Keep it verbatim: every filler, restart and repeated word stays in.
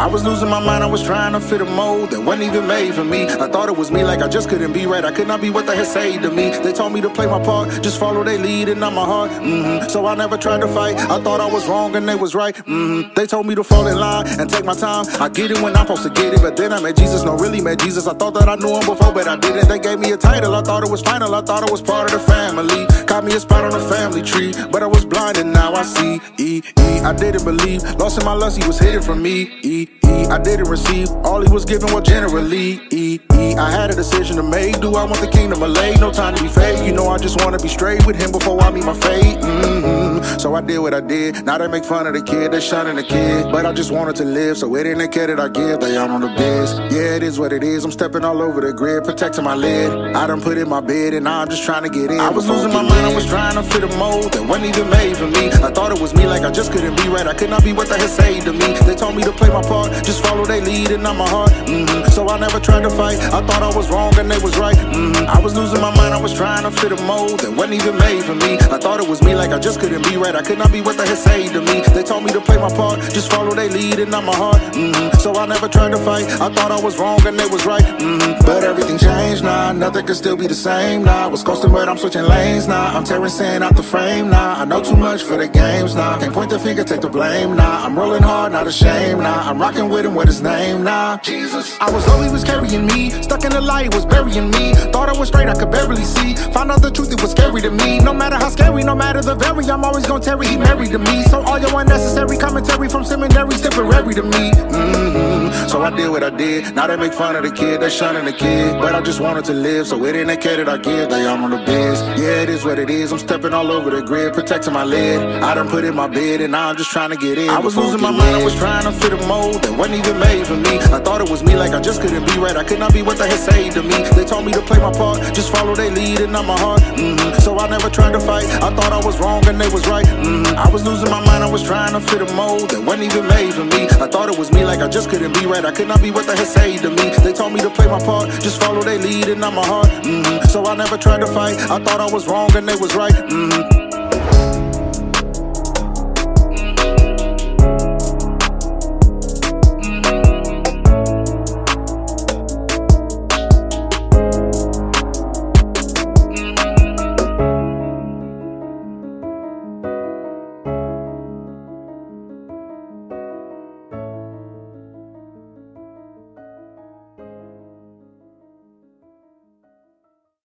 I was losing my mind, I was trying to fit a mold that wasn't even made for me. I thought it was me, like I just couldn't be right. I could not be what they had said to me. They told me to play my part, just follow their lead and not my heart. Mm-hmm. So I never tried to fight. I thought I was wrong and they was right. Mm-hmm. They told me to fall in line and take my time. I get it when I'm supposed to get it, but then I met Jesus. No, really met Jesus. I thought that I knew him before, but I didn't. They gave me a title, I thought it was final. I thought I was part of the family. Caught me a spot on the family tree, but I was blind and now I see. E, E, I didn't believe. Lost in my lust, he was hidden from me. E, E, I didn't receive. All he was giving was generally. E, E, I had a decision to make. Do I want the kingdom or lay? No time to be fake. You know I just wanna be straight with him before I meet my fate. Mm-hmm. So I did what I did. Now they make fun of the kid, they shunning the kid. But I just wanted to live, so it ain't a care that I give. They out on the biz. Yeah, it is what it is. I'm stepping all over the grid, protecting my lid. I done put in my bed and now I'm just trying to get in. I was losing my mind, I was trying to fit a mold that wasn't even made for me. I thought it was me, like I just couldn't be right. I could not be what they had said to me. They told me to play my part, just follow their lead and not my heart. Mm-hmm. So I never tried to fight. I thought I was wrong and they was right. Mm-hmm. I was losing my mind, I was trying to fit a mold that wasn't even made for me. I thought it was me, like I just couldn't be right. I could not be what they had said to me. They told me to play my part, just follow their lead and not my heart. Mm-hmm. So I never tried to fight. I thought I was wrong and they was right. Mm-hmm. But everything changed now. Nothing could still be the same now. Was coasting but I'm switching lanes now. I'm tearing sand out the frame now. I know too much for the games now. Can't point the finger, take the blame now. I'm rolling hard, not ashamed now. I'm rocking with him, with his name now. Jesus. I was low, he was carrying me. Stuck in the light, was burying me. Thought I was straight, I could barely see. Found out the truth, it was scary to me. No matter how scary, no matter the very, I'm always gonna tarry. He married to me. So all your unnecessary commentary from seminary's temporary to me. Mm-hmm. So I did what I did. Now they make fun of the kid, they shunning the kid. But I just wanted to live, so it ain't a care that I give. They all on the biz. Yeah, it is what it is. I'm stepping all over the grid, protecting my lid. I done put in my bed and now I'm just trying to get in. I was losing my mind, I was trying to fit a mold that wasn't even made for me. I thought it was me, like I just couldn't be right. I could not be what they had said to me. They told me to play my part, just follow their lead and not my heart. Mm-hmm. So I never tried to fight. I thought I was wrong and they was right. Mm-hmm. I was losing my mind, I was trying to fit a mold that wasn't even made for me. I thought it was me, like I just couldn't be right. I could not be what they had said to me. They told me to play my part, just follow their lead and not my heart. Mm-hmm. So I never tried to fight. I thought I was wrong and they was right. Mm-hmm.